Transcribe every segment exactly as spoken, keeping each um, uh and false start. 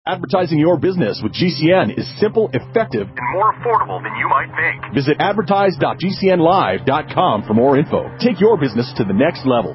Advertising your business with G C N is simple, effective, and more affordable than you might think. Visit advertise dot g c n live dot com for more info. Take your business to the next level.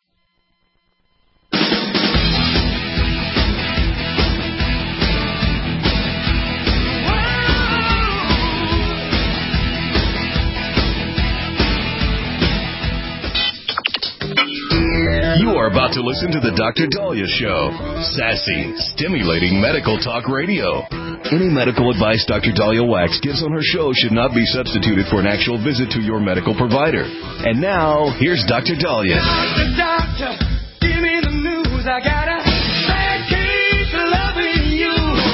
You are about to listen to the Doctor Dahlia Show. Sassy, stimulating medical talk radio. Any medical advice Doctor Dahlia Wax gives on her show should not be substituted for an actual visit to your medical provider. And now, here's Doctor Dahlia. Doctor, doctor, give me the news. I got a bad case of loving you.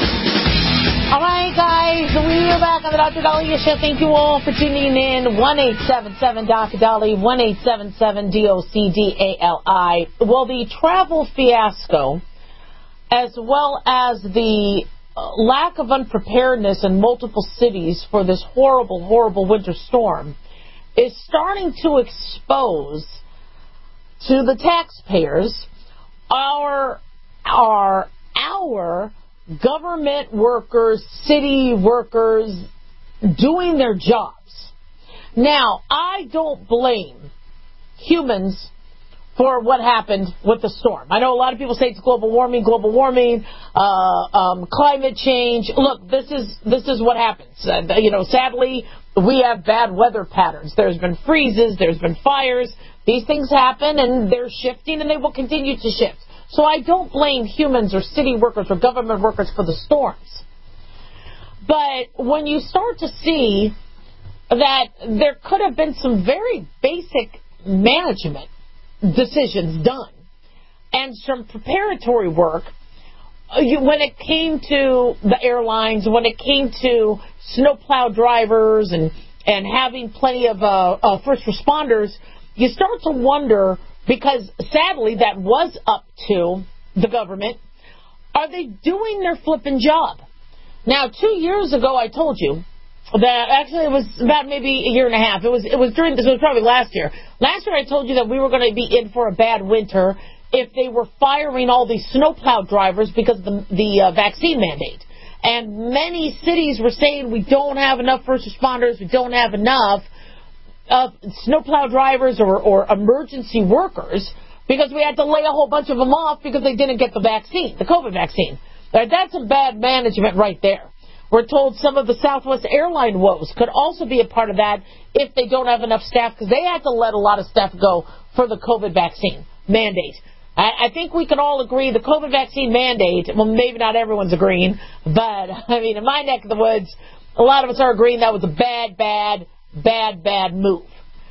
All right, guys, we are back on the Doctor Dahlia Show. Thank you all for tuning in. one eight seven seven Doctor Dahlia, one eight seven seven D O C D A L I. Well, the travel fiasco, as well as the lack of unpreparedness in multiple cities for this horrible, horrible winter storm, is starting to expose to the taxpayers our, our, our government workers, city workers doing their jobs. Now, I don't blame humans for what happened with the storm. I know a lot of people say it's global warming, global warming, uh, um, climate change. Look, this is this is what happens. Uh, you know, sadly, we have bad weather patterns. There's been freezes, there's been fires. These things happen, and they're shifting, and they will continue to shift. So I don't blame humans or city workers or government workers for the storms. But when you start to see that there could have been some very basic management decisions done and some preparatory work you, when it came to the airlines, when it came to snowplow drivers and, and having plenty of uh, uh, first responders, you start to wonder, because sadly that was up to the government, are they doing their flipping job? Now, two years ago I told you that, actually it was about maybe a year and a half. It was it was during this was probably last year. Last year I told you that we were going to be in for a bad winter if they were firing all these snowplow drivers because of the, the uh, vaccine mandate. And many cities were saying we don't have enough first responders, we don't have enough uh, snowplow drivers or, or emergency workers, because we had to lay a whole bunch of them off because they didn't get the vaccine, the COVID vaccine. Right, that's some bad management right there. We're told some of the Southwest airline woes could also be a part of that if they don't have enough staff, because they had to let a lot of staff go for the COVID vaccine mandate. I, I think we can all agree the COVID vaccine mandate, well, maybe not everyone's agreeing, but, I mean, in my neck of the woods, a lot of us are agreeing that was a bad, bad, bad, bad move.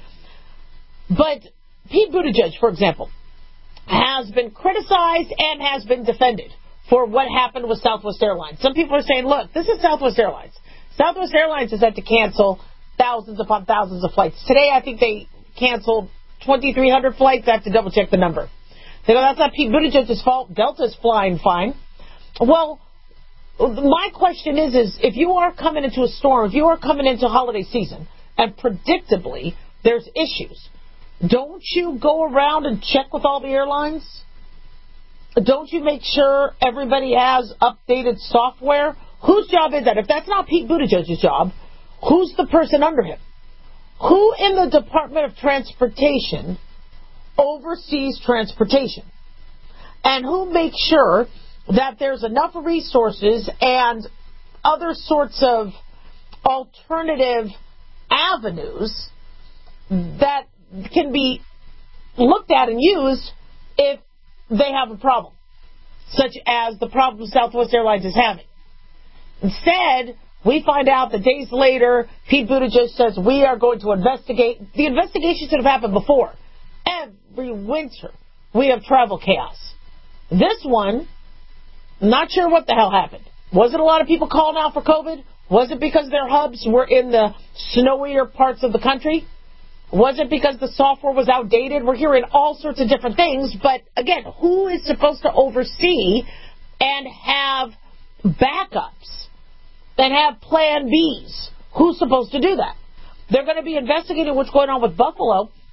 But Pete Buttigieg, for example, has been criticized and has been defended for what happened with Southwest Airlines. Some people are saying, look, this is Southwest Airlines. Southwest Airlines has had to cancel thousands upon thousands of flights. Today, I think they canceled twenty-three hundred flights. I have to double-check the number. They go, that's not Pete Buttigieg's fault. Delta's flying fine. Well, my question is, is if you are coming into a storm, if you are coming into holiday season, and predictably there's issues, don't you go around and check with all the airlines? Don't you make sure everybody has updated software? Whose job is that? If that's not Pete Buttigieg's job, who's the person under him? Who in the Department of Transportation oversees transportation? And who makes sure that there's enough resources and other sorts of alternative avenues that can be looked at and used if they have a problem, such as the problem Southwest Airlines is having? Instead, we find out that days later, Pete Buttigieg says we are going to investigate. The investigation should have happened before. Every winter, we have travel chaos. This one, not sure what the hell happened. Was it a lot of people calling out for COVID? Was it because their hubs were in the snowier parts of the country? Was it because the software was outdated? We're hearing all sorts of different things. But, again, who is supposed to oversee and have backups and have plan Bs? Who's supposed to do that? They're going to be investigating what's going on with Buffalo.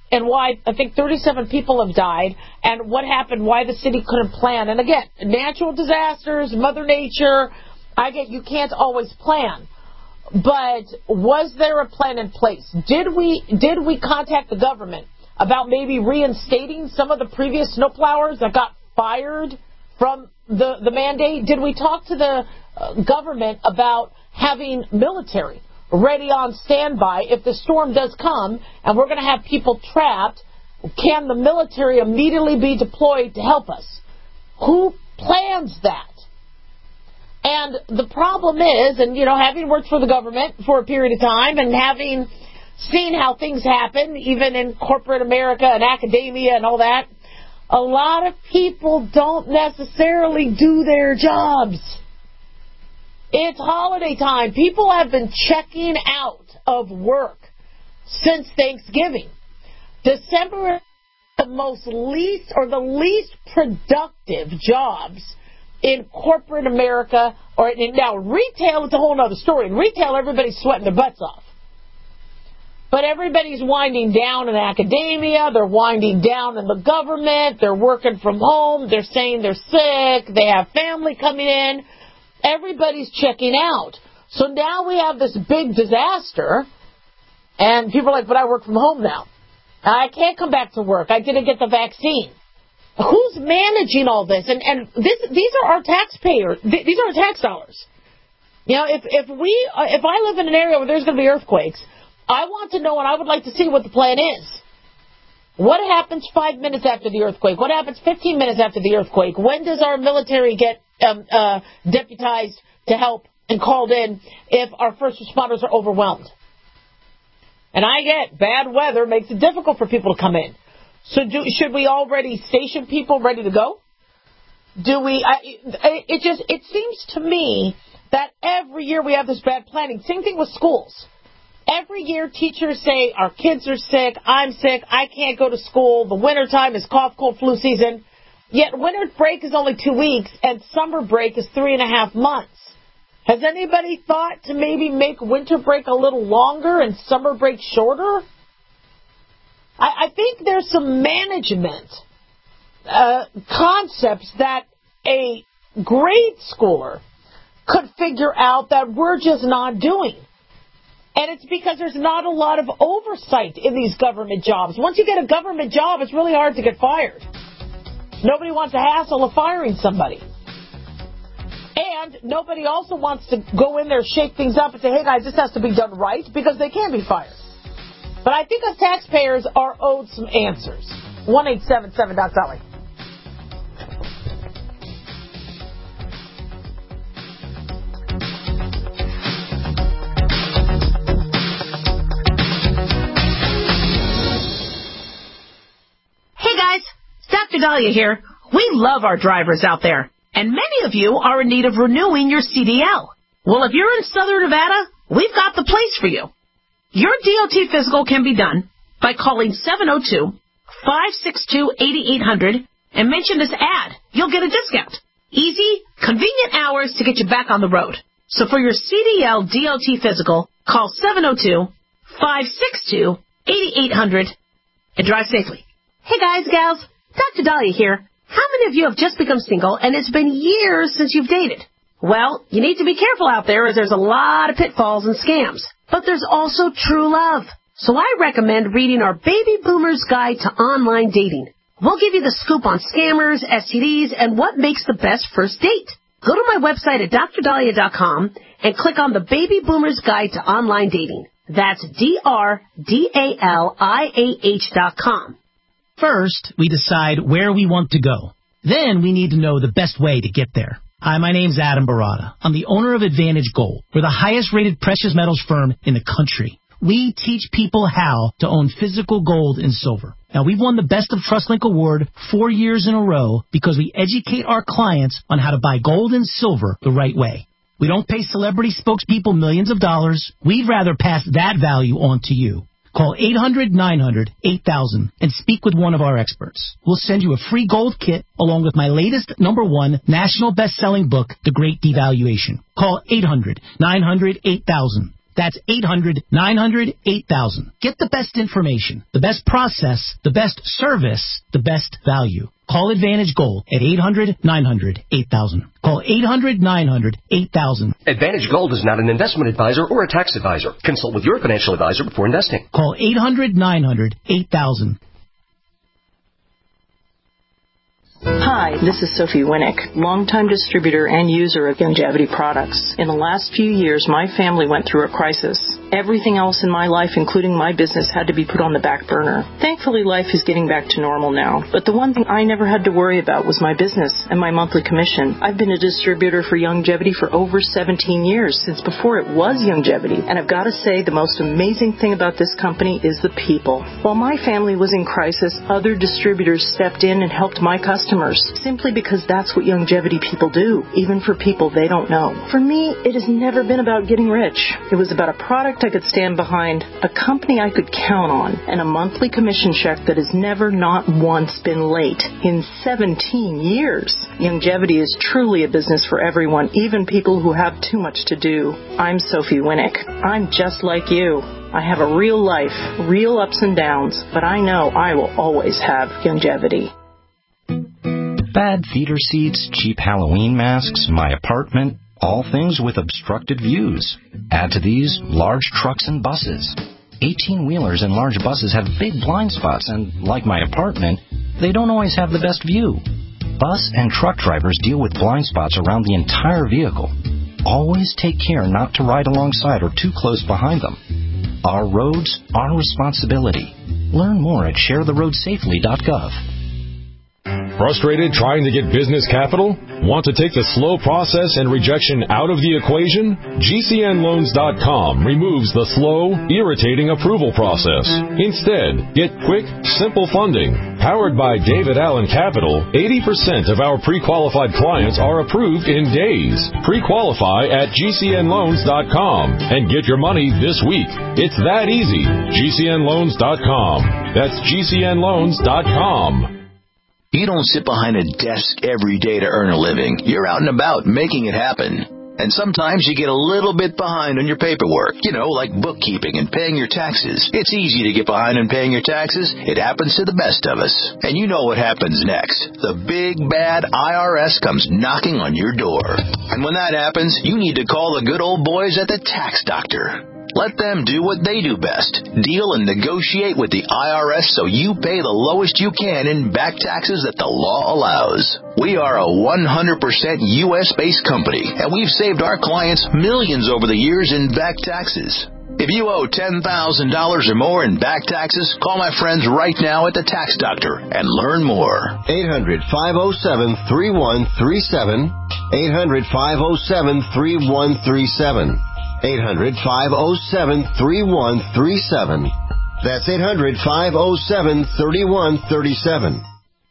and why I think thirty-seven people have died, and what happened, why the city couldn't plan. And again, natural disasters, Mother Nature, I get you can't always plan. But was there a plan in place? Did we did we contact the government about maybe reinstating some of the previous snowplowers that got fired from the, the mandate? Did we talk to the uh, government about having military ready on standby if the storm does come and we're going to have people trapped? Can the military immediately be deployed to help us? Who plans that? And the problem is, and you know, having worked for the government for a period of time and having seen how things happen, even in corporate America and academia and all that, a lot of people don't necessarily do their jobs. It's holiday time. People have been checking out of work since Thanksgiving. December is the most least or the least productive jobs in corporate America. Or in, now, retail, it's a whole other story. In retail, everybody's sweating their butts off. But everybody's winding down in academia. They're winding down in the government. They're working from home. They're saying they're sick. They have family coming in. Everybody's checking out. So now we have this big disaster, and people are like, but I work from home now. I can't come back to work. I didn't get the vaccine. Who's managing all this? And and this, these are our taxpayers. These are our tax dollars. You know, if if we if I live in an area where there's going to be earthquakes, I want to know and I would like to see what the plan is. What happens five minutes after the earthquake? What happens fifteen minutes after the earthquake? When does our military get um, uh, deputized to help and called in if our first responders are overwhelmed? And I get bad weather makes it difficult for people to come in. So do, should we already station people ready to go? Do we? I, it just it seems to me that every year we have this bad planning. Same thing with schools. Every year teachers say our kids are sick, I'm sick, I can't go to school. The wintertime is cough, cold, flu season. Yet winter break is only two weeks and summer break is three and a half months. Has anybody thought to maybe make winter break a little longer and summer break shorter? I, I think there's some management uh, concepts that a grade schooler could figure out that we're just not doing. And it's because there's not a lot of oversight in these government jobs. Once you get a government job, it's really hard to get fired. Nobody wants the hassle of firing somebody. And nobody also wants to go in there, shake things up, and say, hey, guys, this has to be done right, because they can be fired. But I think us taxpayers are owed some answers. one eight seven seven Doc Dolly. Hey guys, it's Doctor Dahlia here. We love our drivers out there, and many of you are in need of renewing your C D L. Well, if you're in Southern Nevada, we've got the place for you. Your D O T physical can be done by calling seven oh two, five six two, eight eight hundred and mention this ad. You'll get a discount. Easy, convenient hours to get you back on the road. So for your C D L D O T physical, call seven oh two, five six two, eight eight hundred and drive safely. Hey guys, gals, Doctor Dahlia here. How many of you have just become single and it's been years since you've dated? Well, you need to be careful out there as there's a lot of pitfalls and scams. But there's also true love. So I recommend reading our Baby Boomer's Guide to Online Dating. We'll give you the scoop on scammers, S T Ds, and what makes the best first date. Go to my website at dr dahlia dot com and click on the Baby Boomer's Guide to Online Dating. That's D R D A L I A H dot com. First, we decide where we want to go. Then we need to know the best way to get there. Hi, my name's Adam Barada. I'm the owner of Advantage Gold. We're the highest-rated precious metals firm in the country. We teach people how to own physical gold and silver. Now, we've won the Best of TrustLink Award four years in a row because we educate our clients on how to buy gold and silver the right way. We don't pay celebrity spokespeople millions of dollars. We'd rather pass that value on to you. Call eight hundred, nine hundred, eight thousand and speak with one of our experts. We'll send you a free gold kit along with my latest number one national best-selling book, The Great Devaluation. Call eight hundred, nine hundred, eight thousand. That's eight hundred, nine hundred, eight thousand. Get the best information, the best process, the best service, the best value. Call Advantage Gold at eight hundred, nine hundred, eight thousand. Call eight hundred, nine hundred, eight thousand. Advantage Gold is not an investment advisor or a tax advisor. Consult with your financial advisor before investing. Call eight hundred, nine hundred, eight thousand. Hi, this is Sophie Winnick, longtime distributor and user of Youngevity products. In the last few years, my family went through a crisis. Everything else in my life, including my business, had to be put on the back burner. Thankfully, life is getting back to normal now. But the one thing I never had to worry about was my business and my monthly commission. I've been a distributor for Youngevity for over seventeen years, since before it was Youngevity. And I've got to say, the most amazing thing about this company is the people. While my family was in crisis, other distributors stepped in and helped my customers, simply because that's what Youngevity people do, even for people they don't know. For me, it has never been about getting rich. It was about a product I could stand behind, a company I could count on, and a monthly commission check that has never not once been late in seventeen years. Youngevity is truly a business for everyone, even people who have too much to do. I'm Sophie Winnick. I'm just like you. I have a real life, real ups and downs, but I know I will always have Youngevity. Bad feeder seats, cheap Halloween masks, my apartment, all things with obstructed views. Add to these large trucks and buses. eighteen-wheelers and large buses have big blind spots, and like my apartment, they don't always have the best view. Bus and truck drivers deal with blind spots around the entire vehicle. Always take care not to ride alongside or too close behind them. Our roads, our responsibility. Learn more at share the road safely dot gov. Frustrated trying to get business capital? Want to take the slow process and rejection out of the equation? G C N loans dot com removes the slow, irritating approval process. Instead, get quick, simple funding. Powered by David Allen Capital, eighty percent of our pre-qualified clients are approved in days. Pre-qualify at G C N loans dot com and get your money this week. It's that easy. G C N loans dot com. That's G C N loans dot com. You don't sit behind a desk every day to earn a living. You're out and about making it happen. And sometimes you get a little bit behind on your paperwork, you know, like bookkeeping and paying your taxes. It's easy to get behind on paying your taxes. It happens to the best of us. And you know what happens next. The big, bad I R S comes knocking on your door. And when that happens, you need to call the good old boys at the Tax Doctor. Let them do what they do best. Deal and negotiate with the I R S so you pay the lowest you can in back taxes that the law allows. We are a one hundred percent U S-based company, and we've saved our clients millions over the years in back taxes. If you owe ten thousand dollars or more in back taxes, call my friends right now at the Tax Doctor and learn more. eight hundred, five oh seven, three one three seven. eight hundred, five oh seven, three one three seven. eight hundred, five oh seven, three one three seven. That's eight hundred, five oh seven, three one three seven.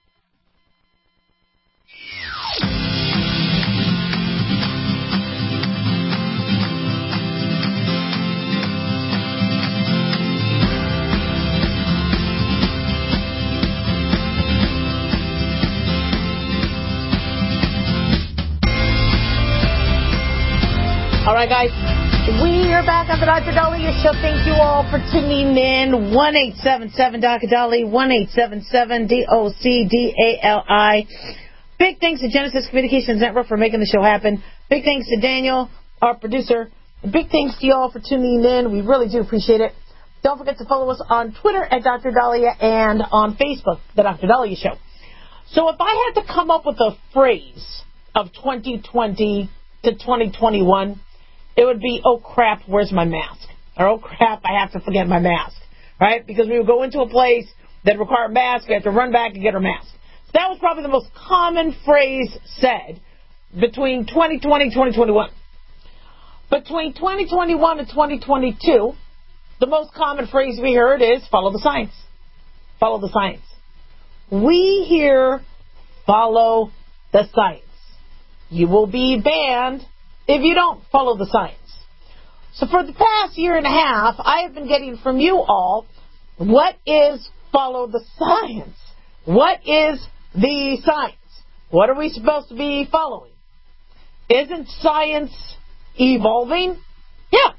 All right, guys. We are back on the Doctor Dahlia Show. Thank you all for tuning in. one eight seven seven D O C D A L I, one eight seven seven D O C D A L I. Big thanks to Genesis Communications Network for making the show happen. Big thanks to Daniel, our producer. Big thanks to you all for tuning in. We really do appreciate it. Don't forget to follow us on Twitter at Doctor Dahlia and on Facebook, The Doctor Dahlia Show. So if I had to come up with a phrase of twenty twenty to twenty twenty-one, it would be, oh, crap, where's my mask? Or, oh, crap, I have to forget my mask, right? Because we would go into a place that required a mask, we have to run back and get our mask. So that was probably the most common phrase said between twenty twenty and twenty twenty-one. Between twenty twenty-one and twenty twenty-two, the most common phrase we heard is follow the science. Follow the science. We hear follow the science. You will be banned if you don't follow the science. So for the past year and a half, I have been getting from you all, what is follow the science? What is the science? What are we supposed to be following? Isn't science evolving? Yeah,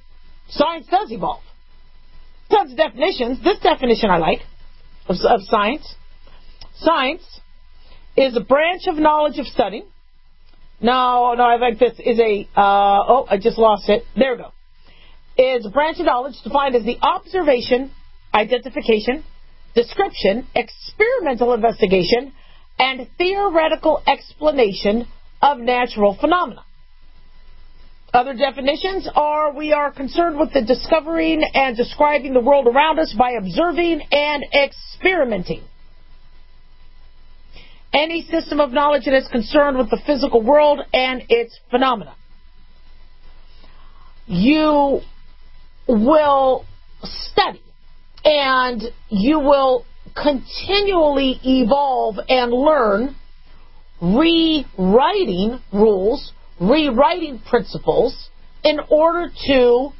Science does evolve. Tons of definitions. This definition I like of, of science. Science is a branch of knowledge of study. No, no, I like this. Is a, uh, oh, I just lost it. There we go. Is a branch of knowledge defined as the observation, identification, description, experimental investigation, and theoretical explanation of natural phenomena. Other definitions are we are concerned with the discovering and describing the world around us by observing and experimenting. Any system of knowledge that is concerned with the physical world and its phenomena. You will study and you will continually evolve and learn, rewriting rules, rewriting principles in order to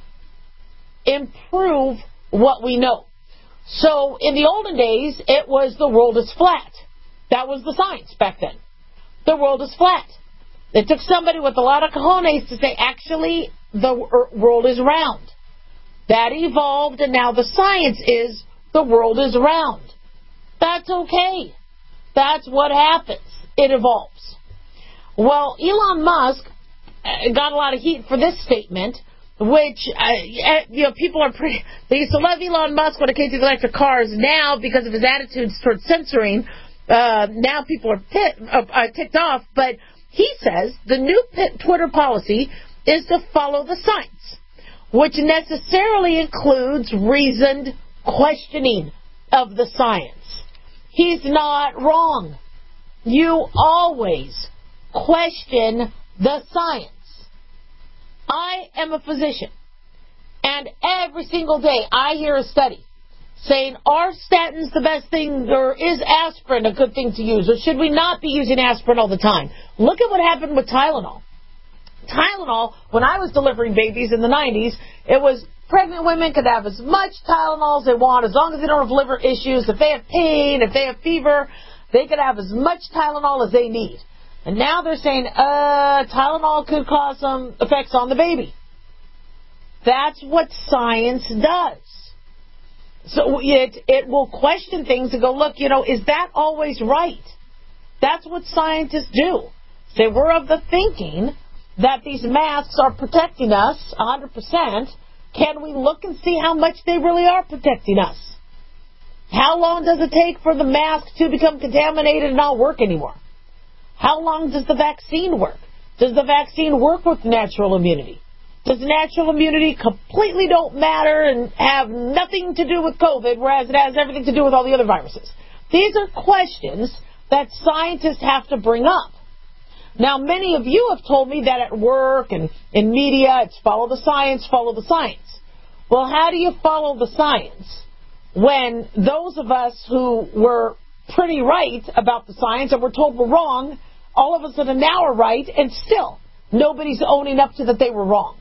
improve what we know. So in the olden days, it was the world is flat. That was the science back then. The world is flat. It took somebody with a lot of cojones to say, actually, the world is round. That evolved, and now the science is the world is round. That's okay. That's what happens. It evolves. Well, Elon Musk got a lot of heat for this statement, which, uh, you know, people are pretty, they used to love Elon Musk when it came to electric cars. Now, because of his attitudes towards censoring, uh, now people are pit, uh, uh, ticked off. But he says the new Twitter policy is to follow the science, which necessarily includes reasoned questioning of the science. He's not wrong. You always question the science. I am a physician, and every single day I hear a study saying, are statins the best thing, or is aspirin a good thing to use, or should we not be using aspirin all the time? Look at what happened with Tylenol. Tylenol, when I was delivering babies in the nineties, it was pregnant women could have as much Tylenol as they want, as long as they don't have liver issues. If they have pain, if they have fever, they could have as much Tylenol as they need. And now they're saying, uh, Tylenol could cause some effects on the baby. That's what science does. So it, it will question things and go, look, you know, is that always right? That's what scientists do. Say, we're of the thinking that these masks are protecting us one hundred percent. Can we look and see how much they really are protecting us? How long does it take for the mask to become contaminated and not work anymore? How long does the vaccine work? Does the vaccine work with natural immunity? Does natural immunity completely don't matter and have nothing to do with COVID, whereas it has everything to do with all the other viruses? These are questions that scientists have to bring up. Now, many of you have told me that at work and in media, it's follow the science, follow the science. Well, how do you follow the science when those of us who were pretty right about the science and were told we're wrong, all of a sudden now are right, and still nobody's owning up to that they were wrong?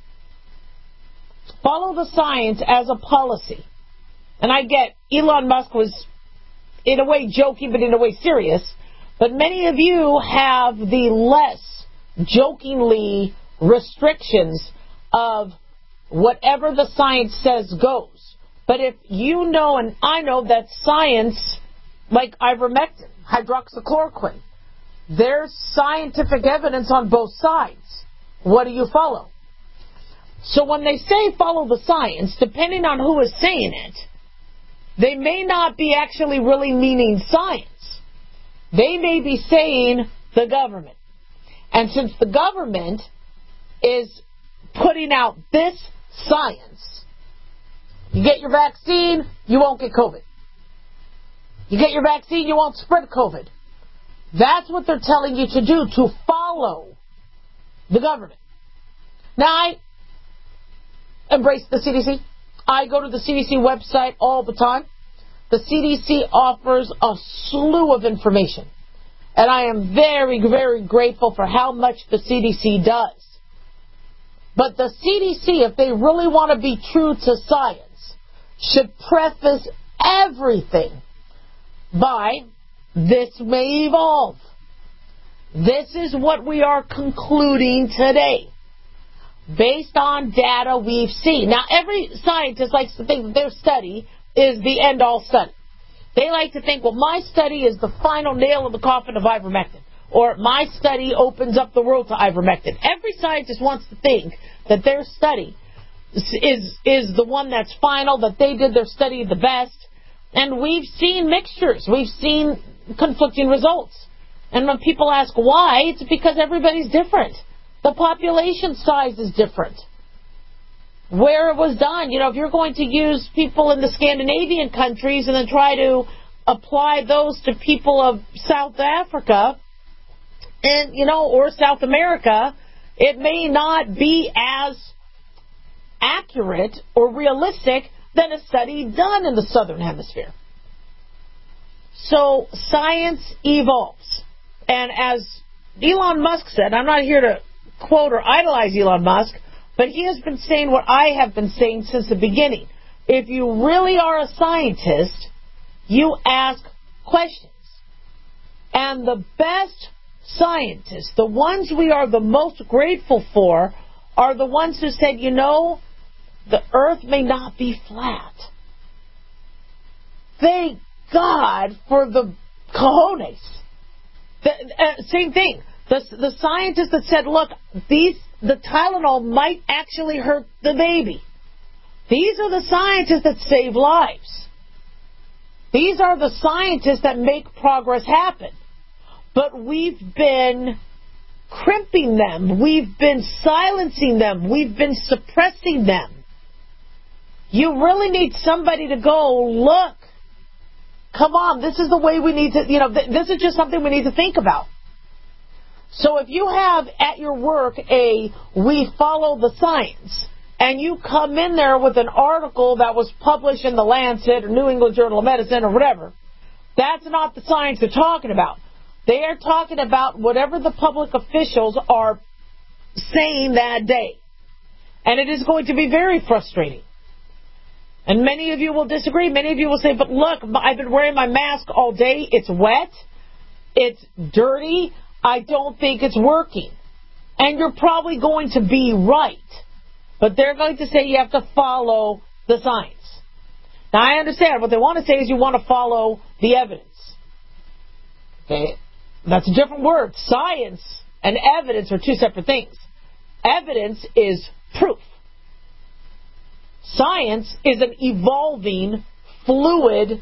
Follow the science as a policy. And I get Elon Musk was in a way joking, but in a way serious. But many of you have the less jokingly restrictions of whatever the science says goes. But if you know, and I know that science, like ivermectin, hydroxychloroquine, there's scientific evidence on both sides. What do you follow? So when they say follow the science, depending on who is saying it, they may not be actually really meaning science. They may be saying the government. And since the government is putting out this science, you get your vaccine, you won't get COVID. You get your vaccine, you won't spread COVID. That's what they're telling you to do, to follow the government. Now, I embrace the C D C. I go to the C D C website all the time. The C D C offers a slew of information. And I am very, very grateful for how much the C D C does. But the C D C, if they really want to be true to science, should preface everything by, this may evolve. This is what we are concluding today. based on data we've seen. Now, every scientist likes to think that their study is the end-all study. They like to think, well, my study is the final nail in the coffin of ivermectin, or my study opens up the world to ivermectin. Every scientist wants to think that their study is is the one that's final, that they did their study the best. And we've seen mixtures. We've seen conflicting results. And when people ask why, it's because everybody's different. The population size is different. Where it was done, you know, if you're going to use people in the Scandinavian countries and then try to apply those to people of South Africa, and, you know, or South America, it may not be as accurate or realistic than a study done in the Southern Hemisphere. So science evolves. And as Elon Musk said, I'm not here to quote or idolize Elon Musk, but he has been saying what I have been saying since the beginning. If you really are a scientist, you ask questions. And the best scientists, the ones we are the most grateful for, are the ones who said, you know, the earth may not be flat. Thank God for the cojones. The, uh, same thing. The, the scientists that said, look, these the Tylenol might actually hurt the baby. These are the scientists that save lives. These are the scientists that make progress happen. But we've been crimping them. We've been silencing them. We've been suppressing them. You really need somebody to go, look, come on, this is the way we need to, you know, th- this is just something we need to think about. So if you have at your work a we follow the science, and you come in there with an article that was published in the Lancet or New England Journal of Medicine or whatever, that's not the science they're talking about. They are talking about whatever the public officials are saying that day. And it is going to be very frustrating. And many of you will disagree. Many of you will say, but look, I've been wearing my mask all day. It's wet. It's dirty. I don't think it's working. And you're probably going to be right. But they're going to say you have to follow the science. Now, I understand. What they want to say is you want to follow the evidence. Okay? That's a different word. Science and evidence are two separate things. Evidence is proof. Science is an evolving, fluid,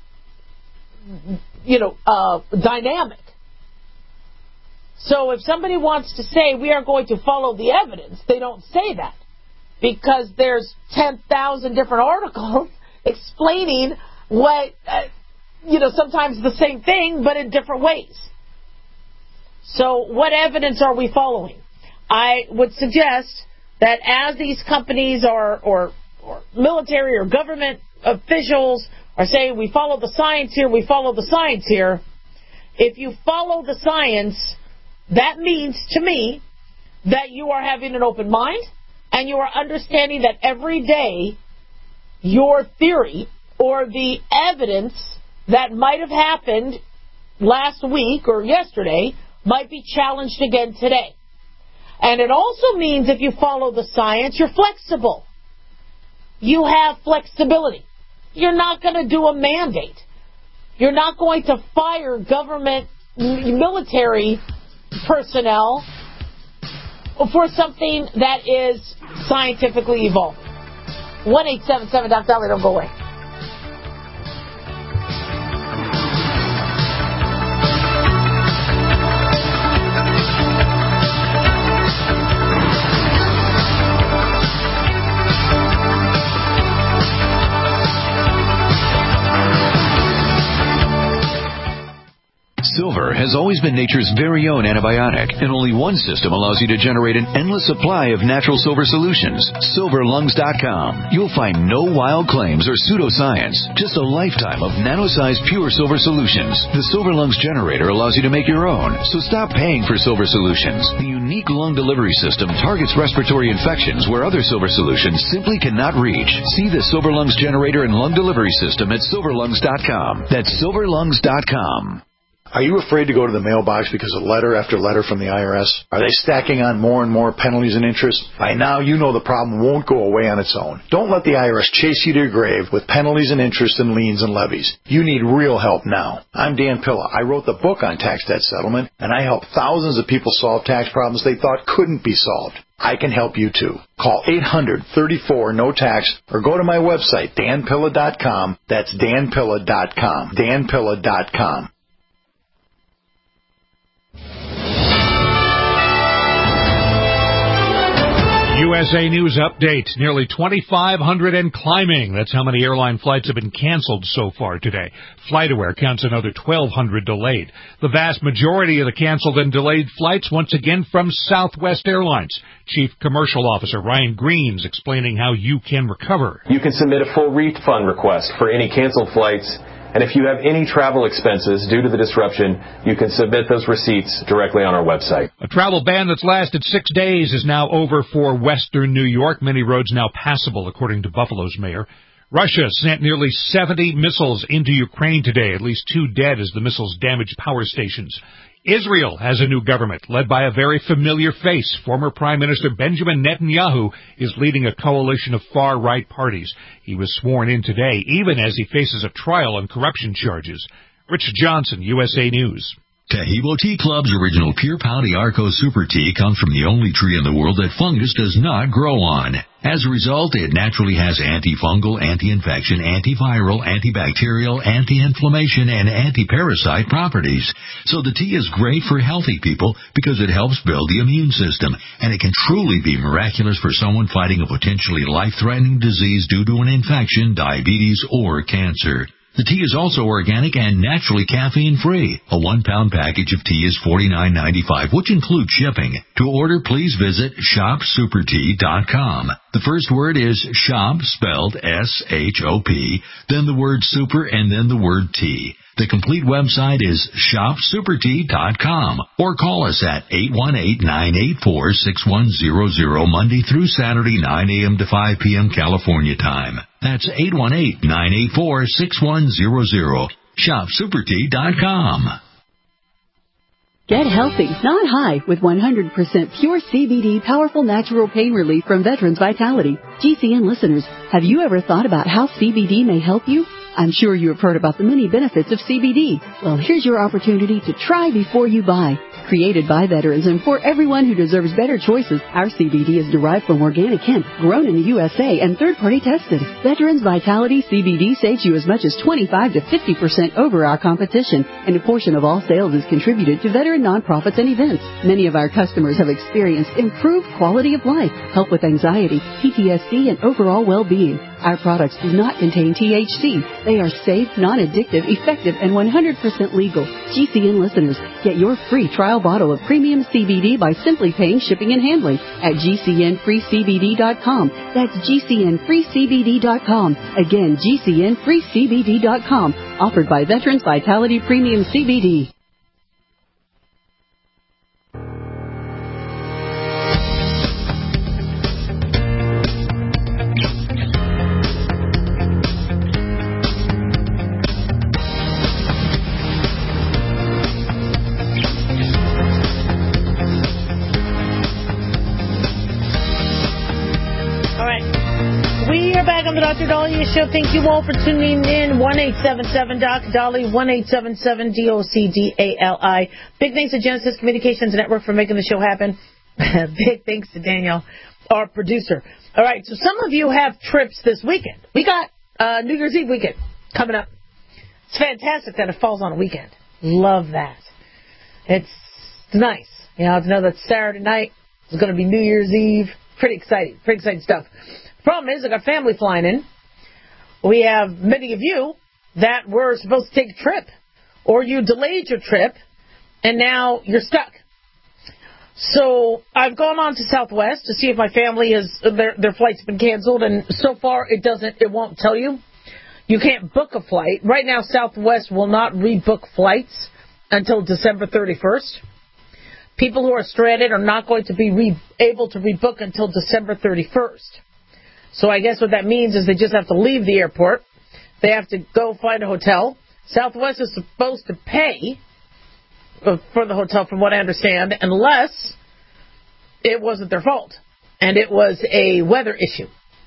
you know, uh, dynamic. So if somebody wants to say we are going to follow the evidence, they don't say that. Because there's ten thousand different articles explaining what, uh, you know, sometimes the same thing, but in different ways. So what evidence are we following? I would suggest that as these companies are, or, or military or government officials are saying we follow the science here, we follow the science here, if you follow the science, that means to me that you are having an open mind and you are understanding that every day your theory or the evidence that might have happened last week or yesterday might be challenged again today. And it also means if you follow the science, you're flexible. You have flexibility. You're not going to do a mandate. You're not going to fire government military personnel for something that is scientifically evolved. one eight seven seven Doc Dolly, don't go away. Silver has always been nature's very own antibiotic, and only one system allows you to generate an endless supply of natural silver solutions. silver lungs dot com. You'll find no wild claims or pseudoscience, just a lifetime of nano-sized pure silver solutions. The Silver Lungs generator allows you to make your own, so stop paying for silver solutions. The unique lung delivery system targets respiratory infections where other silver solutions simply cannot reach. See the Silver Lungs generator and lung delivery system at silver lungs dot com. That's silver lungs dot com. Are you afraid to go to the mailbox because of letter after letter from the I R S? Are they stacking on more and more penalties and interest? By now, you know the problem won't go away on its own. Don't let the I R S chase you to your grave with penalties and interest and liens and levies. You need real help now. I'm Dan Pilla. I wrote the book on tax debt settlement, and I help thousands of people solve tax problems they thought couldn't be solved. I can help you too. Call eight hundred, thirty-four, no tax or go to my website, dan pilla dot com. That's dan pilla dot com. dan pilla dot com. U S A News Update. Nearly twenty-five hundred and climbing. That's how many airline flights have been canceled so far today. FlightAware counts another twelve hundred delayed. The vast majority of the canceled and delayed flights, once again, from Southwest Airlines. Chief Commercial Officer Ryan Green's explaining how you can recover. You can submit a full refund request for any canceled flights. And if you have any travel expenses due to the disruption, you can submit those receipts directly on our website. A travel ban that's lasted six days is now over for western New York. Many roads now passable, according to Buffalo's mayor. Russia sent nearly seventy missiles into Ukraine today. At least two dead as the missiles damaged power stations. Israel has a new government led by a very familiar face. Former Prime Minister Benjamin Netanyahu is leading a coalition of far-right parties. He was sworn in today, even as he faces a trial on corruption charges. Rich Johnson, U S A News. Tahibo Tea Club's original Pure Pouty Arco Super Tea comes from the only tree in the world that fungus does not grow on. As a result, it naturally has antifungal, anti-infection, antiviral, antibacterial, anti-inflammation, and anti-parasite properties. So the tea is great for healthy people because it helps build the immune system, and it can truly be miraculous for someone fighting a potentially life-threatening disease due to an infection, diabetes, or cancer. The tea is also organic and naturally caffeine-free. A one-pound package of tea is forty-nine ninety-five, which includes shipping. To order, please visit shop super tea dot com. The first word is shop, spelled S H O P, then the word super, and then the word tea. The complete website is shop super tea dot com, or call us at eight one eight, nine eight four, six one zero zero Monday through Saturday, nine a.m. to five p.m. California time. That's eight one eight, nine eight four, six one zero zero. shop super tea dot com. Get healthy, not high, with one hundred percent pure C B D powerful natural pain relief from Veterans Vitality. G C N listeners, have you ever thought about how C B D may help you? I'm sure you have heard about the many benefits of C B D. Well, here's your opportunity to try before you buy. Created by veterans and for everyone who deserves better choices, our C B D is derived from organic hemp, grown in the U S A, and third-party tested. Veterans Vitality C B D saves you as much as twenty-five to fifty percent over our competition, and a portion of all sales is contributed to veteran nonprofits and events. Many of our customers have experienced improved quality of life, help with anxiety, P T S D, and overall well-being. Our products do not contain T H C. They are safe, non-addictive, effective, and one hundred percent legal. G C N listeners, get your free trial bottle of premium C B D by simply paying shipping and handling at G C N free C B D dot com. That's G C N free C B D dot com. Again, G C N free C B D dot com. Offered by Veterans Vitality Premium C B D. Doctor Dahlia Show. Thank you all for tuning in. one eight seven seven Doc Dolly, one eight seven seven D O C D A L I. Big thanks to Genesis Communications Network for making the show happen. Big thanks to Daniel, our producer. All right, so some of you have trips this weekend. We got uh, New Year's Eve weekend coming up. It's fantastic that it falls on a weekend. Love that. It's nice. You know, to know that Saturday night is going to be New Year's Eve. Pretty exciting. Pretty exciting stuff. The problem is, I got family flying in. We have many of you that were supposed to take a trip, or you delayed your trip, and now you're stuck. So I've gone on to Southwest to see if my family has their their flight's been canceled, and so far it doesn't. It won't tell you. You can't book a flight right now. Southwest will not rebook flights until December thirty-first. People who are stranded are not going to be re- able to rebook until December thirty-first. So I guess what that means is they just have to leave the airport. They have to go find a hotel. Southwest is supposed to pay for the hotel, from what I understand, unless it wasn't their fault and it was a weather issue.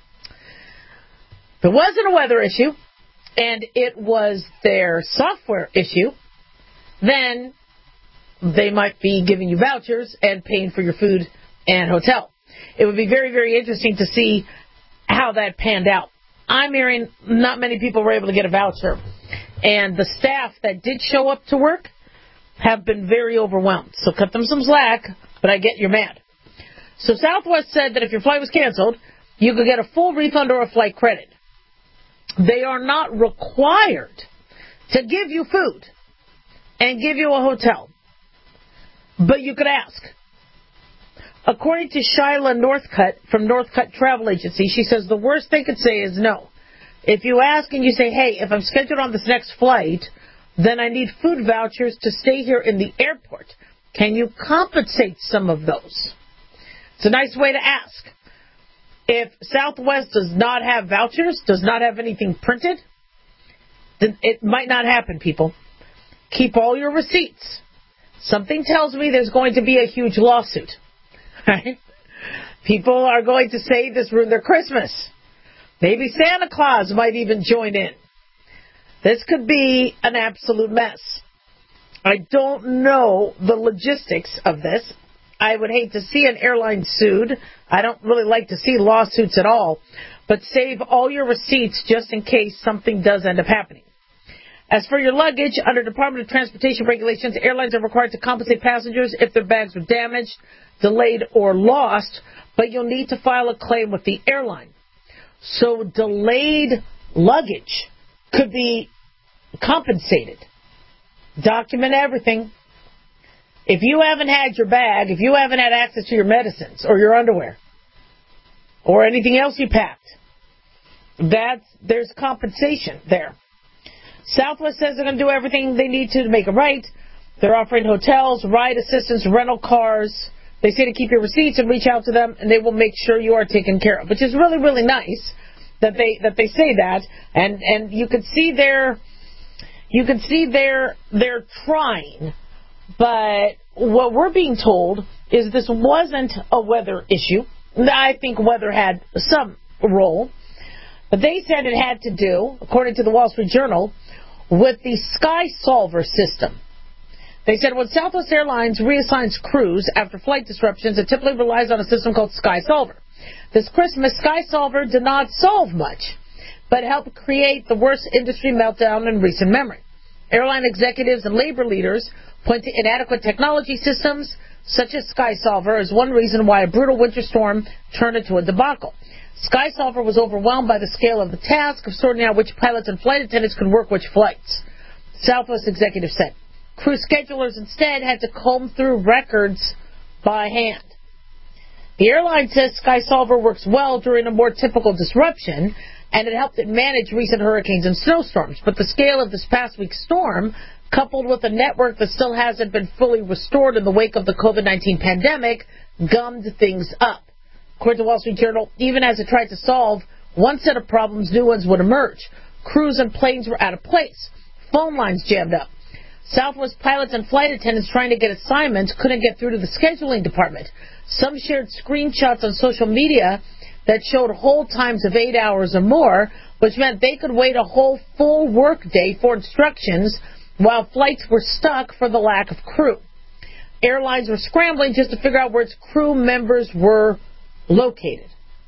If it wasn't a weather issue and it was their software issue, then they might be giving you vouchers and paying for your food and hotel. It would be very, very interesting to see how that panned out. I'm hearing not many people were able to get a voucher, and the staff that did show up to work have been very overwhelmed. So cut them some slack, but I get you're mad. So Southwest said that if your flight was canceled, you could get a full refund or a flight credit. They are not required to give you food and give you a hotel, but you could ask. According to Shyla Northcutt from Northcutt Travel Agency, she says the worst they could say is no. If you ask and you say, hey, if I'm scheduled on this next flight, then I need food vouchers to stay here in the airport. Can you compensate some of those? It's a nice way to ask. If Southwest does not have vouchers, does not have anything printed, then it might not happen, people. Keep all your receipts. Something tells me there's going to be a huge lawsuit. Right? People are going to say this ruined their Christmas. Maybe Santa Claus might even join in. This could be an absolute mess. I don't know the logistics of this. I would hate to see an airline sued. I don't really like to see lawsuits at all. But save all your receipts just in case something does end up happening. As for your luggage, under Department of Transportation regulations, airlines are required to compensate passengers if their bags were damaged, delayed, or lost, but you'll need to file a claim with the airline. So delayed luggage could be compensated. Document everything. If you haven't had your bag, if you haven't had access to your medicines or your underwear or anything else you packed, that's, there's compensation there. Southwest says they're going to do everything they need to to make it right. They're offering hotels, ride assistance, rental cars. They say to keep your receipts and reach out to them, and they will make sure you are taken care of, which is really, really nice that they that they say that. And and you can see they're you can see they're they're trying, but what we're being told is this wasn't a weather issue. I think weather had some role, but they said it had to do, according to the Wall Street Journal, with the SkySolver system. They said when Southwest Airlines reassigns crews after flight disruptions, it typically relies on a system called SkySolver. This Christmas, SkySolver did not solve much, but helped create the worst industry meltdown in recent memory. Airline executives and labor leaders point to inadequate technology systems, such as SkySolver, as one reason why a brutal winter storm turned into a debacle. SkySolver was overwhelmed by the scale of the task of sorting out which pilots and flight attendants could work which flights. Southwest executives said. Crew schedulers instead had to comb through records by hand. The airline says SkySolver works well during a more typical disruption, and it helped it manage recent hurricanes and snowstorms. But the scale of this past week's storm, coupled with a network that still hasn't been fully restored in the wake of the COVID nineteen pandemic, gummed things up. According to Wall Street Journal, even as it tried to solve one set of problems, new ones would emerge. Crews and planes were out of place. Phone lines jammed up. Southwest pilots and flight attendants trying to get assignments couldn't get through to the scheduling department. Some shared screenshots on social media that showed hold times of eight hours or more, which meant they could wait a whole full work day for instructions while flights were stuck for the lack of crew. Airlines were scrambling just to figure out where its crew members were located.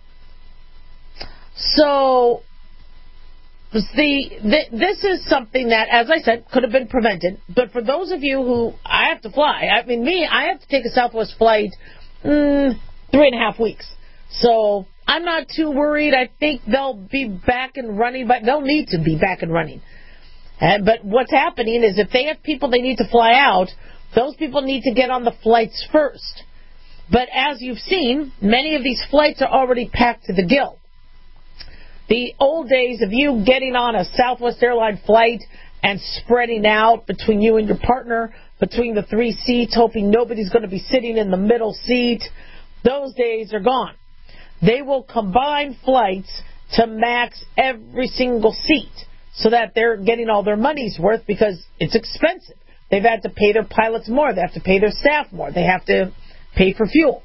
So, see, th- this is something that, as I said, could have been prevented. But for those of you who, I have to fly. I mean, me, I have to take a Southwest flight mm, three and a half weeks. So, I'm not too worried. I think they'll be back and running, but they'll need to be back and running. And, but what's happening is if they have people they need to fly out, those people need to get on the flights first. But as you've seen, many of these flights are already packed to the gill. The old days of you getting on a Southwest airline flight and spreading out between you and your partner, between the three seats, hoping nobody's going to be sitting in the middle seat, those days are gone. They will combine flights to max every single seat so that they're getting all their money's worth because it's expensive. They've had to pay their pilots more. They have to pay their staff more. They have to pay for fuel.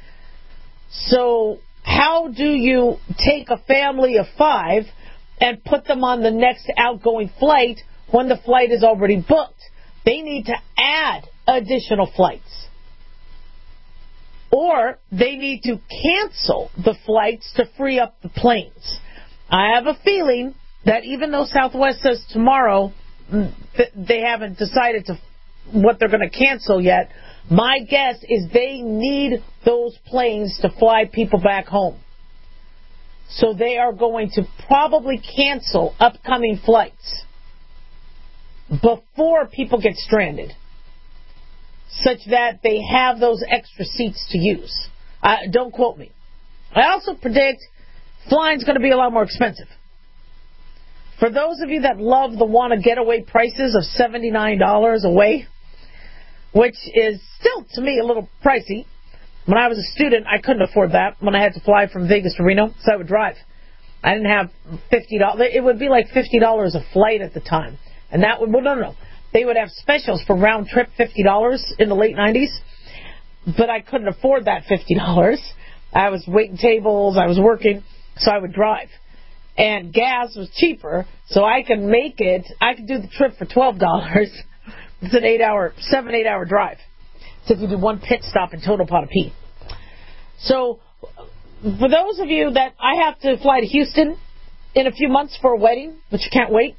So how do you take a family of five and put them on the next outgoing flight when the flight is already booked? They need to add additional flights. Or they need to cancel the flights to free up the planes. I have a feeling that even though Southwest says tomorrow they haven't decided to what they're going to cancel yet, my guess is they need those planes to fly people back home. So they are going to probably cancel upcoming flights before people get stranded, such that they have those extra seats to use. Uh, don't quote me. I also predict flying's going to be a lot more expensive. For those of you that love the want to getaway prices of seventy-nine dollars away, which is still, to me, a little pricey. When I was a student, I couldn't afford that when I had to fly from Vegas to Reno, so I would drive. I didn't have fifty dollars. It would be like fifty dollars a flight at the time. And that would, well, no, no, no. They would have specials for round trip fifty dollars in the late nineties, but I couldn't afford that fifty dollars. I was waiting tables, I was working, so I would drive. And gas was cheaper, so I could make it, I could do the trip for twelve dollars. It's an eight hour, seven, eight hour drive. So if you do one pit stop in Total Pot of Pee. So, for those of you that I have to fly to Houston in a few months for a wedding, but you can't wait,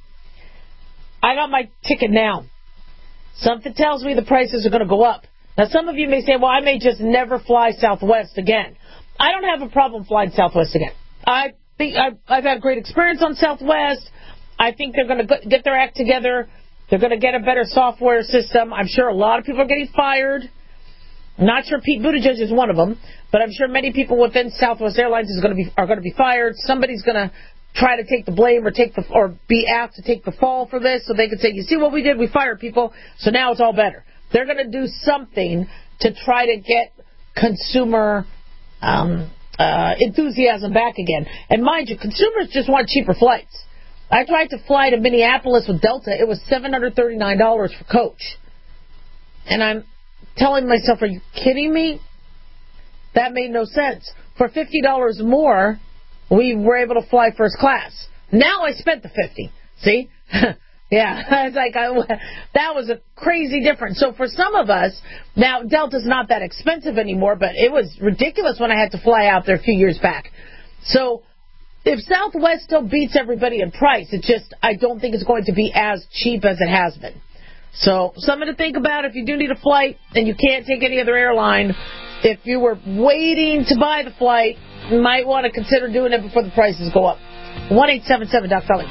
I got my ticket now. Something tells me the prices are going to go up. Now, some of you may say, well, I may just never fly Southwest again. I don't have a problem flying Southwest again. I think I've, I've had a great experience on Southwest. I think they're going to get their act together. They're going to get a better software system. I'm sure a lot of people are getting fired. I'm not sure Pete Buttigieg is one of them, but I'm sure many people within Southwest Airlines is going to be are going to be fired. Somebody's going to try to take the blame or take the or be asked to take the fall for this, so they can say, "You see what we did? We fired people, so now it's all better." They're going to do something to try to get consumer um, uh, enthusiasm back again. And mind you, consumers just want cheaper flights. I tried to fly to Minneapolis with Delta. It was seven hundred thirty-nine dollars for coach. And I'm telling myself, are you kidding me? That made no sense. For fifty dollars more, we were able to fly first class. Now I spent the fifty dollars. See? Yeah, it's like I, that was a crazy difference. So for some of us, now Delta's not that expensive anymore, but it was ridiculous when I had to fly out there a few years back. So if Southwest still beats everybody in price, it just, I don't think it's going to be as cheap as it has been. So something to think about if you do need a flight and you can't take any other airline. If you were waiting to buy the flight, you might want to consider doing it before the prices go up. one eight seven seven Doc Dolly.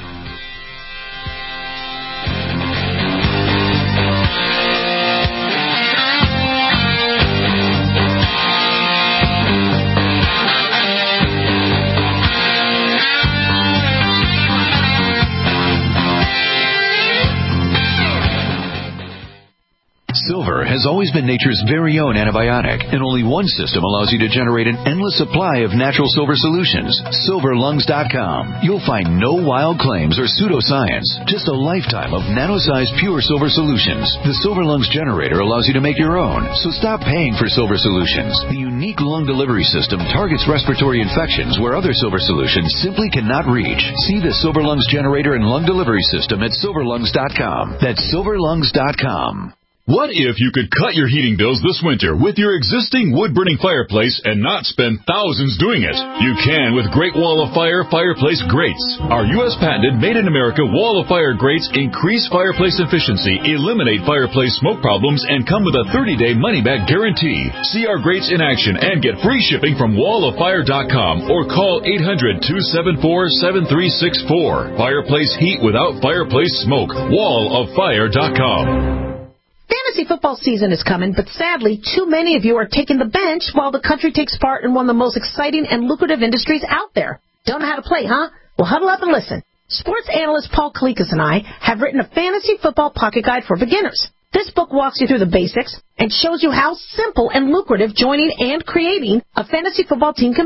Silver has always been nature's very own antibiotic, and only one system allows you to generate an endless supply of natural silver solutions. silver lungs dot com. You'll find no wild claims or pseudoscience, just a lifetime of nano-sized pure silver solutions. The Silver Lungs generator allows you to make your own, so stop paying for silver solutions. The unique lung delivery system targets respiratory infections where other silver solutions simply cannot reach. See the Silver Lungs generator and lung delivery system at silver lungs dot com. That's silver lungs dot com. What if you could cut your heating bills this winter with your existing wood-burning fireplace and not spend thousands doing it? You can with Great Wall of Fire fireplace grates. Our U S patented made-in-America Wall of Fire grates increase fireplace efficiency, eliminate fireplace smoke problems, and come with a thirty-day money-back guarantee. See our grates in action and get free shipping from wall of fire dot com or call eight hundred, two seven four, seven three six four. Fireplace heat without fireplace smoke. wall of fire dot com. Fantasy football season is coming, but sadly, too many of you are taking the bench while the country takes part in one of the most exciting and lucrative industries out there. Don't know how to play, huh? Well, huddle up and listen. Sports analyst Paul Kalikas and I have written a fantasy football pocket guide for beginners. This book walks you through the basics and shows you how simple and lucrative joining and creating a fantasy football team can be.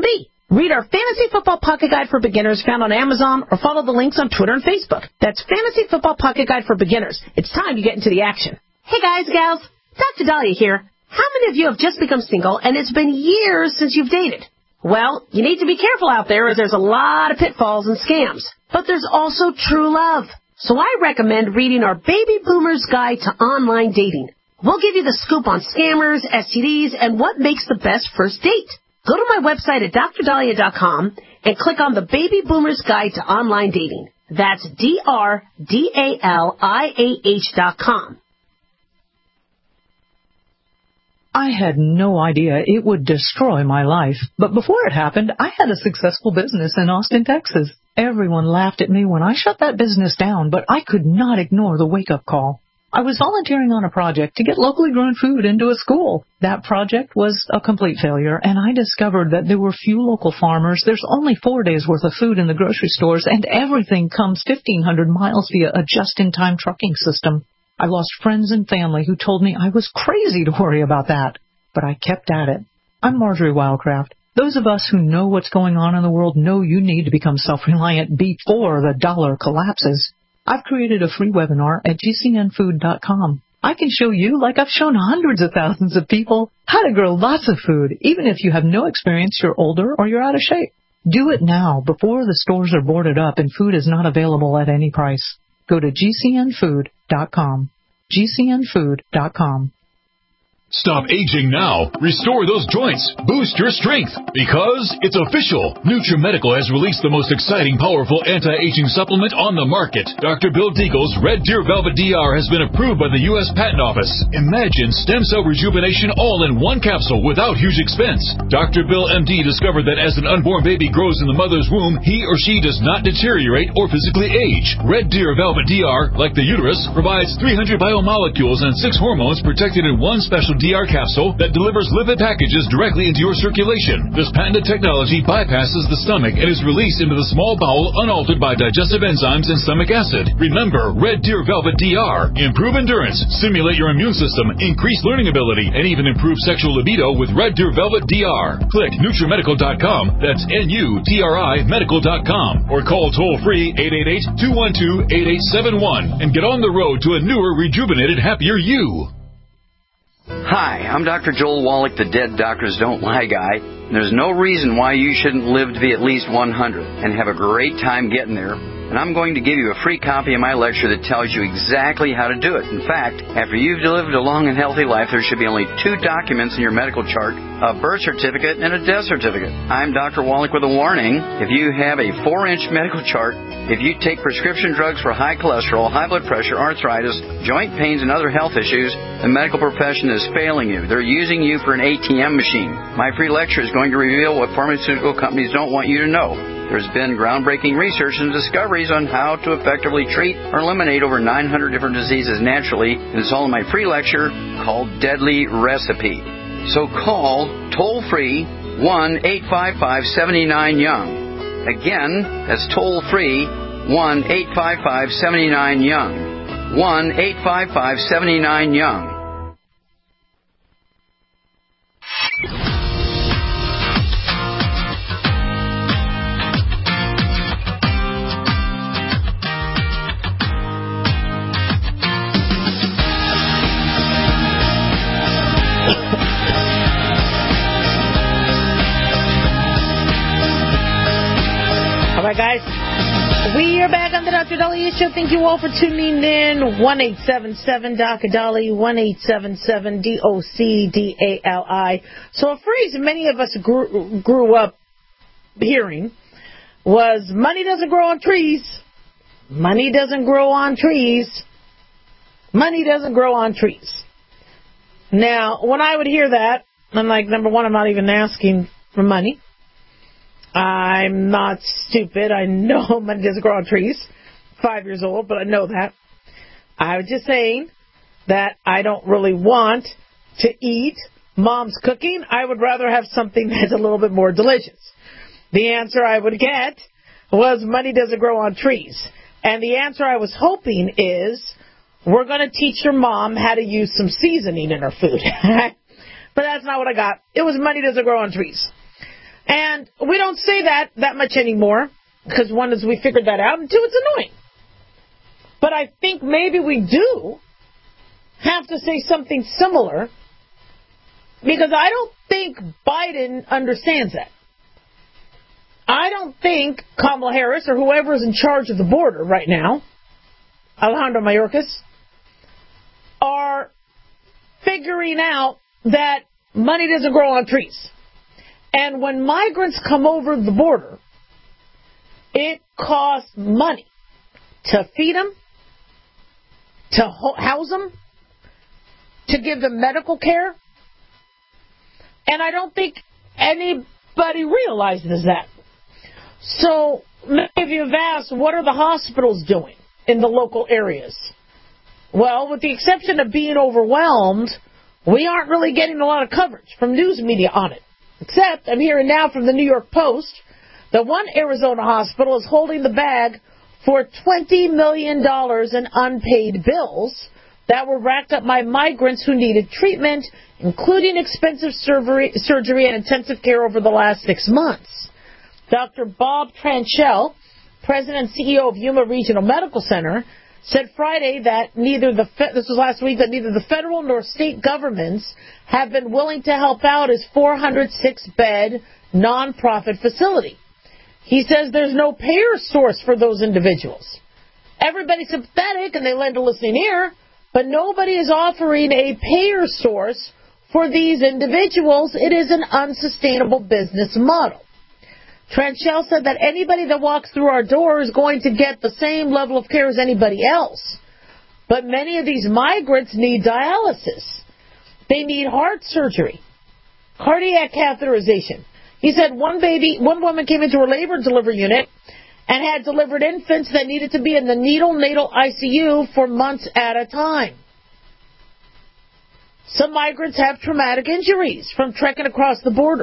Read our Fantasy Football Pocket Guide for Beginners found on Amazon or follow the links on Twitter and Facebook. That's Fantasy Football Pocket Guide for Beginners. It's time to get into the action. Hey guys, gals, Doctor Dahlia here. How many of you have just become single and it's been years since you've dated? Well, you need to be careful out there as there's a lot of pitfalls and scams. But there's also true love. So I recommend reading our Baby Boomer's Guide to Online Dating. We'll give you the scoop on scammers, S T Ds, and what makes the best first date. Go to my website at dr dahlia dot com and click on the Baby Boomer's Guide to Online Dating. That's D R D A L I A H dot com. I had no idea it would destroy my life, but before it happened, I had a successful business in Austin, Texas. Everyone laughed at me when I shut that business down, but I could not ignore the wake-up call. I was volunteering on a project to get locally grown food into a school. That project was a complete failure, and I discovered that there were few local farmers, there's only four days' worth of food in the grocery stores, and everything comes fifteen hundred miles via a just-in-time trucking system. I lost friends and family who told me I was crazy to worry about that, but I kept at it. I'm Marjorie Wildcraft. Those of us who know what's going on in the world know you need to become self-reliant before the dollar collapses. I've created a free webinar at g c n food dot com. I can show you, like I've shown hundreds of thousands of people, how to grow lots of food, even if you have no experience, you're older, or you're out of shape. Do it now, before the stores are boarded up and food is not available at any price. Go to g c n food dot com. g c n food dot com. Stop aging now. Restore those joints. Boost your strength. Because it's official. NutriMedical has released the most exciting, powerful anti-aging supplement on the market. Doctor Bill Deagle's Red Deer Velvet D R has been approved by the U S Patent Office. Imagine stem cell rejuvenation all in one capsule without huge expense. Doctor Bill M D discovered that as an unborn baby grows in the mother's womb, he or she does not deteriorate or physically age. Red Deer Velvet D R, like the uterus, provides three hundred biomolecules and six hormones protected in one special D R capsule that delivers lipid packages directly into your circulation. This patented technology bypasses the stomach and is released into the small bowel unaltered by digestive enzymes and stomach acid. Remember, Red Deer Velvet D R. Improve endurance, stimulate your immune system, increase learning ability, and even improve sexual libido with Red Deer Velvet D R. Click NutriMedical dot com, that's N U T R I medical dot com, or call toll-free eight eight eight, two one two, eight eight seven one and get on the road to a newer, rejuvenated, happier you. Hi, I'm Doctor Joel Wallach, the Dead Doctors Don't Lie guy. There's no reason why you shouldn't live to be at least one hundred and have a great time getting there. And I'm going to give you a free copy of my lecture that tells you exactly how to do it. In fact, after you've lived a long and healthy life, there should be only two documents in your medical chart, a birth certificate and a death certificate. I'm Doctor Wallach with a warning. If you have a four-inch medical chart, if you take prescription drugs for high cholesterol, high blood pressure, arthritis, joint pains, and other health issues, the medical profession is failing you. They're using you for an A T M machine. My free lecture is going to reveal what pharmaceutical companies don't want you to know. There's been groundbreaking research and discoveries on how to effectively treat or eliminate over nine hundred different diseases naturally, and it's all in my free lecture called Deadly Recipe. So call toll-free one eight five five, seven nine young. Again, that's toll-free one eight five five, seven nine young. one eight five five, seven nine young. All right, guys. We are back on the Doctor Dahlia Show. Thank you all for tuning in. one eight seven seven D O C D A L I, one eight seven seven D O C D A L I. So a phrase many of us grew, grew up hearing was, money doesn't grow on trees. Money doesn't grow on trees. Money doesn't grow on trees. Now, when I would hear that, I'm like, number one, I'm not even asking for money. I'm not stupid. I know money doesn't grow on trees. Five years old, but I know that. I was just saying that I don't really want to eat Mom's cooking. I would rather have something that's a little bit more delicious. The answer I would get was, money doesn't grow on trees. And the answer I was hoping is, we're going to teach your mom how to use some seasoning in her food. But that's not what I got. It was, money doesn't grow on trees. And we don't say that that much anymore, because one is we figured that out, and two, it's annoying. But I think maybe we do have to say something similar, because I don't think Biden understands that. I don't think Kamala Harris or whoever is in charge of the border right now, Alejandro Mayorkas, are figuring out that money doesn't grow on trees. And when migrants come over the border, it costs money to feed them, to house them, to give them medical care. And I don't think anybody realizes that. So many of you have asked, what are the hospitals doing in the local areas? Well, with the exception of being overwhelmed, we aren't really getting a lot of coverage from news media on it. Except I'm hearing now from the New York Post that one Arizona hospital is holding the bag for twenty million dollars in unpaid bills that were racked up by migrants who needed treatment, including expensive surgery, surgery and intensive care over the last six months. Doctor Bob Tranchell, president and C E O of Yuma Regional Medical Center, said Friday that neither the this was last week that neither the federal nor state governments have been willing to help out his four hundred six bed nonprofit facility. He says there's no payer source for those individuals. Everybody's sympathetic and they lend a listening ear, but nobody is offering a payer source for these individuals. It is an unsustainable business model. Tranchell said that anybody that walks through our door is going to get the same level of care as anybody else. But many of these migrants need dialysis. They need heart surgery, cardiac catheterization. He said one baby, one woman came into her labor and delivery unit and had delivered infants that needed to be in the neonatal I C U for months at a time. Some migrants have traumatic injuries from trekking across the border.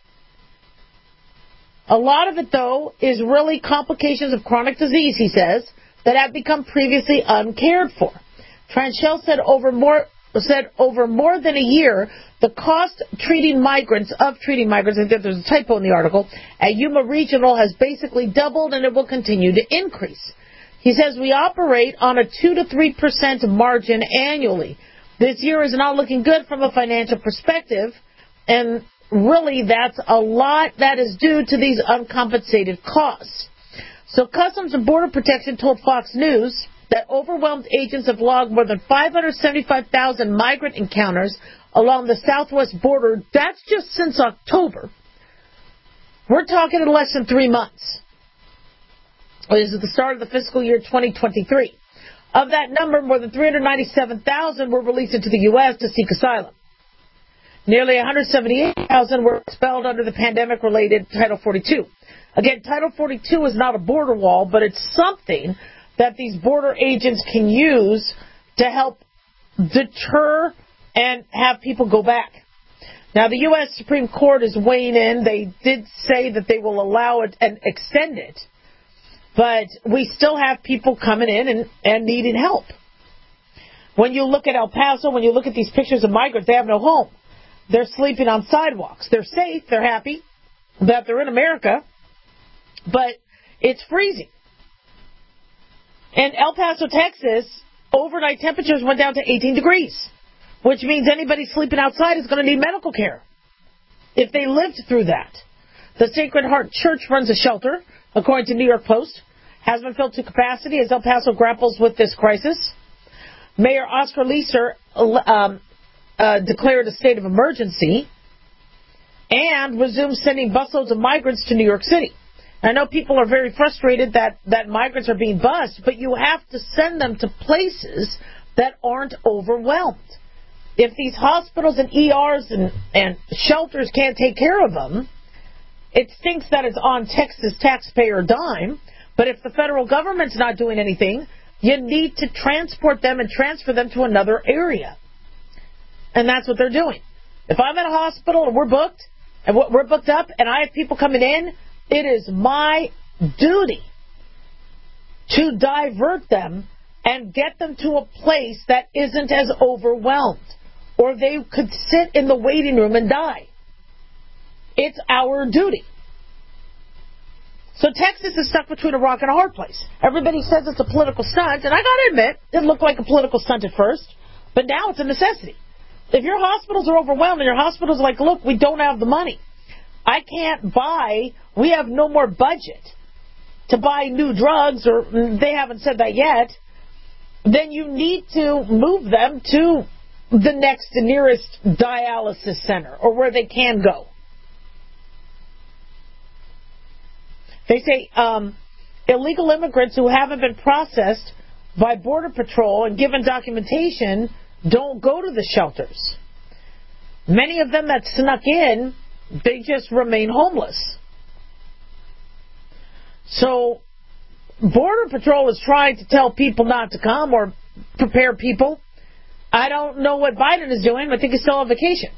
A lot of it, though, is really complications of chronic disease, he says, that have become previously uncared for. Tranchell said over more said over more than a year, the cost treating migrants of treating migrants, I think there's a typo in the article, at Yuma Regional has basically doubled, and it will continue to increase. He says we operate on a two to three percent margin annually. This year is not looking good from a financial perspective, and really, that's a lot that is due to these uncompensated costs. So Customs and Border Protection told Fox News that overwhelmed agents have logged more than five hundred seventy-five thousand migrant encounters along the southwest border. That's just since October. We're talking in less than three months. This is the start of the fiscal year twenty twenty-three. Of that number, more than three hundred ninety-seven thousand were released into the U S to seek asylum. Nearly one hundred seventy-eight thousand were expelled under the pandemic-related Title forty-two. Again, Title forty-two is not a border wall, but it's something that these border agents can use to help deter and have people go back. Now, the U S Supreme Court is weighing in. They did say that they will allow it and extend it, but we still have people coming in and, and needing help. When you look at El Paso, when you look at these pictures of migrants, they have no home. They're sleeping on sidewalks. They're safe. They're happy that they're in America, but it's freezing. In El Paso, Texas, overnight temperatures went down to eighteen degrees, which means anybody sleeping outside is going to need medical care if they lived through that. The Sacred Heart Church runs a shelter, according to New York Post, has been filled to capacity as El Paso grapples with this crisis. Mayor Oscar Leeser um, uh, declared a state of emergency and resumed sending busloads of migrants to New York City. I know people are very frustrated that, that migrants are being bused, but you have to send them to places that aren't overwhelmed. If these hospitals and E Rs and, and shelters can't take care of them, it stinks that it's on Texas taxpayer dime, but if the federal government's not doing anything, you need to transport them and transfer them to another area. And that's what they're doing. If I'm in a hospital and we're booked, and we're booked up, and I have people coming in, it is my duty to divert them and get them to a place that isn't as overwhelmed, or they could sit in the waiting room and die. It's our duty. So Texas is stuck between a rock and a hard place. Everybody says it's a political stunt, and I got to admit, it looked like a political stunt at first, but now it's a necessity. If your hospitals are overwhelmed and your hospitals are like, look, we don't have the money. I can't buy, we have no more budget to buy new drugs, or they haven't said that yet, then you need to move them to the next nearest dialysis center or where they can go. They say um, illegal immigrants who haven't been processed by Border Patrol and given documentation don't go to the shelters. Many of them that snuck in, they just remain homeless. So Border Patrol is trying to tell people not to come or prepare people. I don't know what Biden is doing. I think he's still on vacation.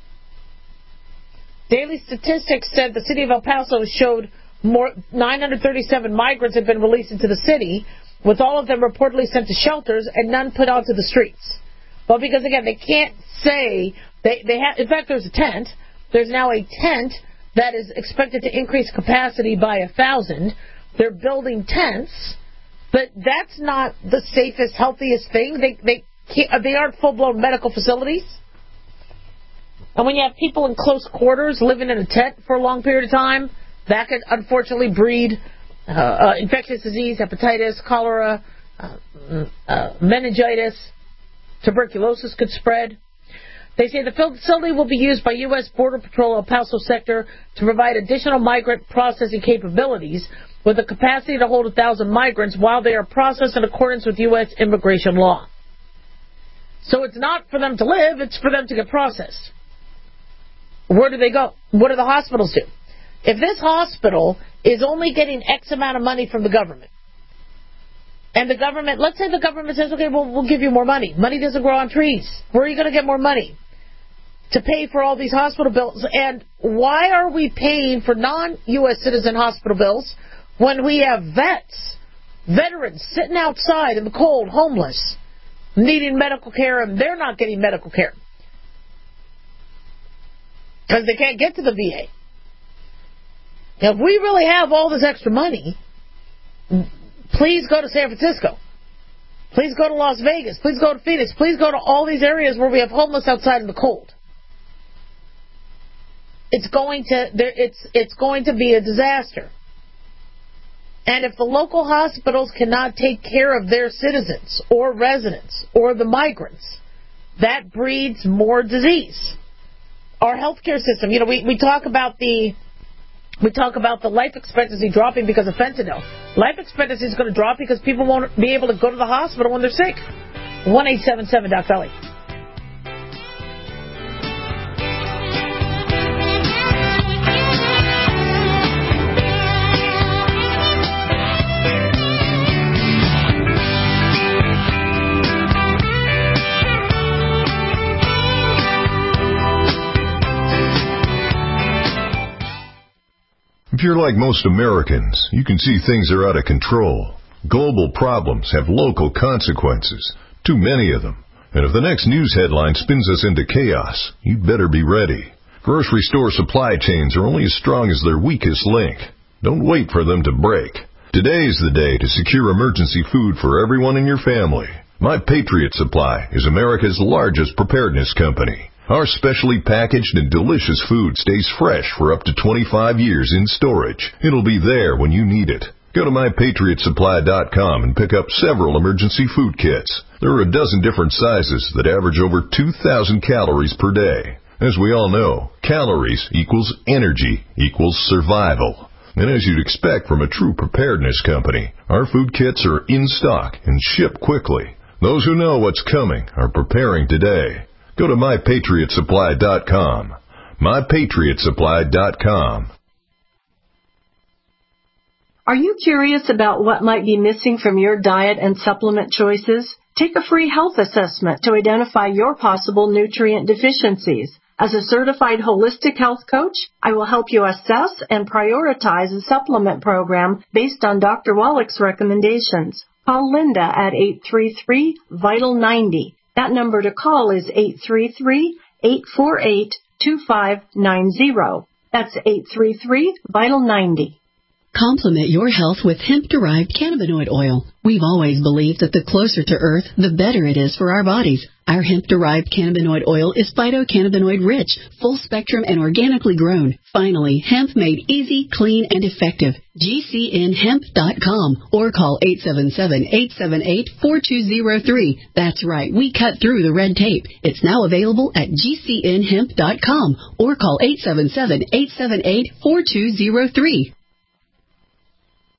Daily Statistics said the city of El Paso showed more nine hundred thirty-seven migrants have been released into the city, with all of them reportedly sent to shelters and none put onto the streets. Well, because again, they can't say they they have. In fact, there's a tent. There's now a tent that is expected to increase capacity by a thousand. They're building tents, but that's not the safest, healthiest thing. They they can't, they aren't full blown medical facilities. And when you have people in close quarters living in a tent for a long period of time, that could unfortunately breed uh, uh, infectious disease, hepatitis, cholera, uh, uh, meningitis, tuberculosis could spread. They say the facility will be used by U S Border Patrol El Paso sector to provide additional migrant processing capabilities with a capacity to hold one thousand migrants while they are processed in accordance with U S immigration law. So it's not for them to live, it's for them to get processed. Where do they go? What do the hospitals do? If this hospital is only getting X amount of money from the government, and the government, let's say the government says, okay, well, we'll give you more money. Money doesn't grow on trees. Where are you going to get more money to pay for all these hospital bills? And why are we paying for non-U S citizen hospital bills when we have vets, veterans sitting outside in the cold, homeless, needing medical care, and they're not getting medical care because they can't get to the V A? Now, if we really have all this extra money, please go to San Francisco. Please go to Las Vegas. Please go to Phoenix. Please go to all these areas where we have homeless outside in the cold. It's going to it's it's going to be a disaster. And if the local hospitals cannot take care of their citizens or residents or the migrants, that breeds more disease. Our healthcare system, you know, we, we talk about the We talk about the life expectancy dropping because of fentanyl. Life expectancy is going to drop because people won't be able to go to the hospital when they're sick. one eight seven seven Doc Valley. If you're like most Americans, you can see things are out of control. Global problems have local consequences, too many of them. And if the next news headline spins us into chaos, you'd better be ready. Grocery store supply chains are only as strong as their weakest link. Don't wait for them to break. Today's the day to secure emergency food for everyone in your family. My Patriot Supply is America's largest preparedness company. Our specially packaged and delicious food stays fresh for up to twenty-five years in storage. It'll be there when you need it. Go to my patriot supply dot com and pick up several emergency food kits. There are a dozen different sizes that average over two thousand calories per day. As we all know, calories equals energy equals survival. And as you'd expect from a true preparedness company, our food kits are in stock and ship quickly. Those who know what's coming are preparing today. Go to my patriot supply dot com. my patriot supply dot com. Are you curious about what might be missing from your diet and supplement choices? Take a free health assessment to identify your possible nutrient deficiencies. As a certified holistic health coach, I will help you assess and prioritize a supplement program based on Doctor Wallach's recommendations. Call Linda at eight three three, vital ninety. That number to call is eight three three, eight four eight, two five nine zero. That's eight three three, VITAL ninety. Complement your health with hemp-derived cannabinoid oil. We've always believed that the closer to Earth, the better it is for our bodies. Our hemp-derived cannabinoid oil is phytocannabinoid-rich, full-spectrum, and organically grown. Finally, hemp made easy, clean, and effective. G C N hemp dot com or call eight seven seven, eight seven eight, four two zero three. That's right, we cut through the red tape. It's now available at G C N hemp dot com or call eight seven seven, eight seven eight, four two zero three.